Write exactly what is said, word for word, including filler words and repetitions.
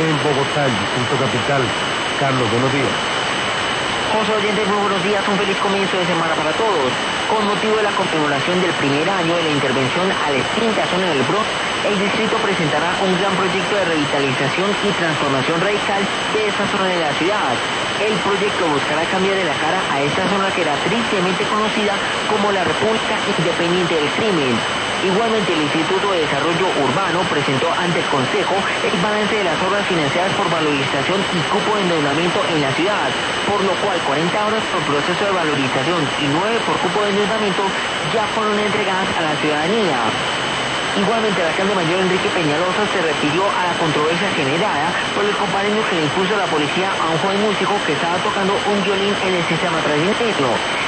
en Bogotá, el distrito capital. Carlos, buenos días. José oyentes, muy buenos días, un feliz comienzo de semana para todos. Con motivo de la conmemoración del primer año de la intervención a la extinta zona del Bronx, el distrito presentará un gran proyecto de revitalización y transformación radical de esta zona de la ciudad. El proyecto buscará cambiarle la cara a esta zona que era tristemente conocida como la República Independiente del Crimen. Igualmente, el Instituto de Desarrollo Urbano presentó ante el Consejo el balance de las obras financiadas por valorización y cupo de endeudamiento en la ciudad, por lo cual cuarenta horas por proceso de valorización y nueve por cupo de endeudamiento ya fueron entregadas a la ciudadanía. Igualmente, el alcalde mayor Enrique Peñalosa se refirió a la controversia generada por el comparendo que le impuso la policía a un joven músico que estaba tocando un violín en el sistema transitorio.